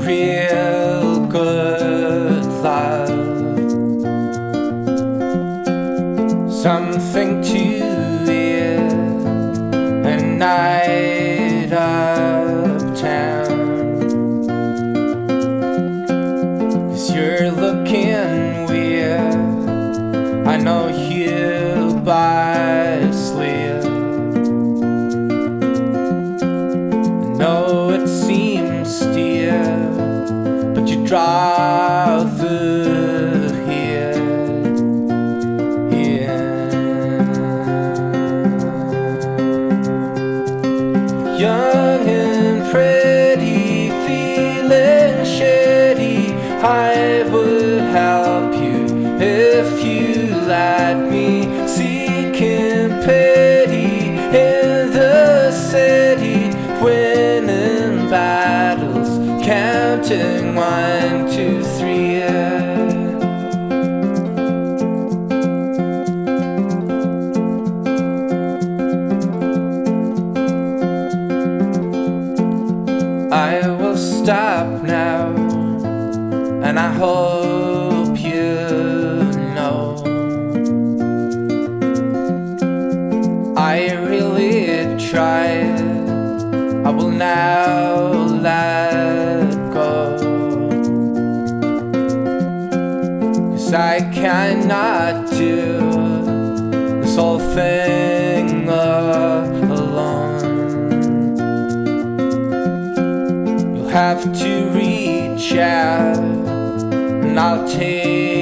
real good love, something to hear a night uptown. 'Cause you're looking weird, I know you by sleep. I know it seems dear, but you draw through here. Young and pretty, feeling shitty, I would help you if you let me. Seeking pity in the city, winning battles, counting 1, 2, 3. I will stop now, and I hope you know I really tried. I will now let go, 'cause I cannot do this whole thing alone. Have to reach out, and I'll take